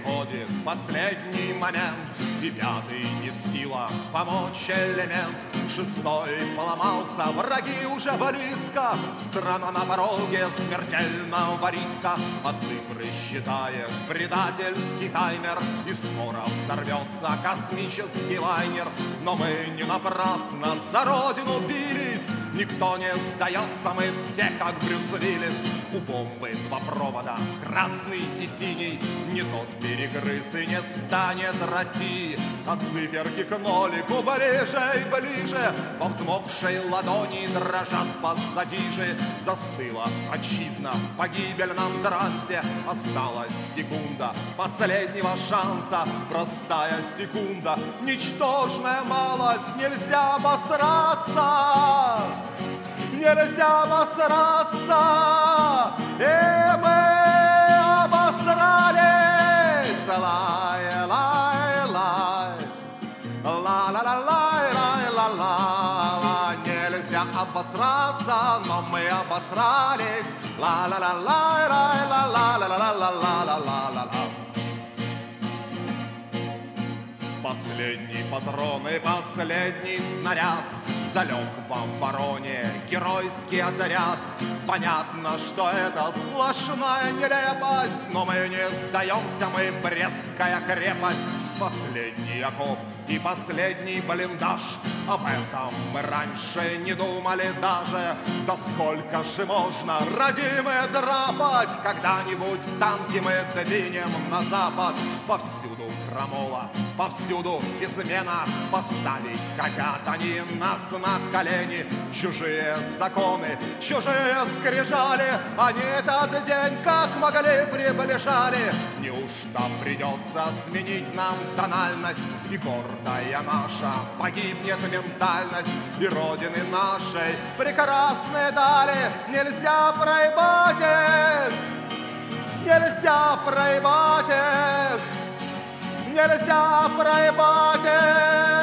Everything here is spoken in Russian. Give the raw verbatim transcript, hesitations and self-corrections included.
приходит последний момент, и пятый не в силах помочь элемент. Шестой поломался, враги уже близко, страна на пороге смертельного риска. А цифры считает предательский таймер, и скоро взорвется космический лайнер. Но мы не напрасно за родину бились, никто не сдается, мы все как Брюс Уиллис. У бомбы два провода, красный и синий, не тот перегрыз и не станет России. От циферки к нолику ближе и ближе, во взмокшей ладони дрожат пассатижи. Застыла отчизна в погибельном трансе, осталась секунда последнего шанса. Простая секунда, ничтожная малость, нельзя обосраться, нельзя обосраться, и мы обосрались. Лай, лай, лай, ла-ла-ла-лай, лай-ла-ла-ла. Нельзя обосраться, но мы обосрались. Ла-ла-ла-лай, ла-ла-ла-ла-ла-ла-ла-ла-ла. Последний патрон и последний снаряд залег во вороне геройский отряд. Понятно, что это сплошная нелепость, но мы не сдаемся, мы Брестская крепость. Последний окоп и последний блиндаж, об этом мы раньше не думали даже. Да сколько же можно, родимые, драпать, когда-нибудь танки мы двинем на запад. Повсюду крамола, повсюду измена, поставить хотят они нас на колени. Чужие законы, чужие скрижали, они этот день как могли приближали. Неужто придется сменить нам тональность, и гордая наша погибнет ментальность, и родины нашей прекрасной дали нельзя проебать их, нельзя проебать их, нельзя проебать их.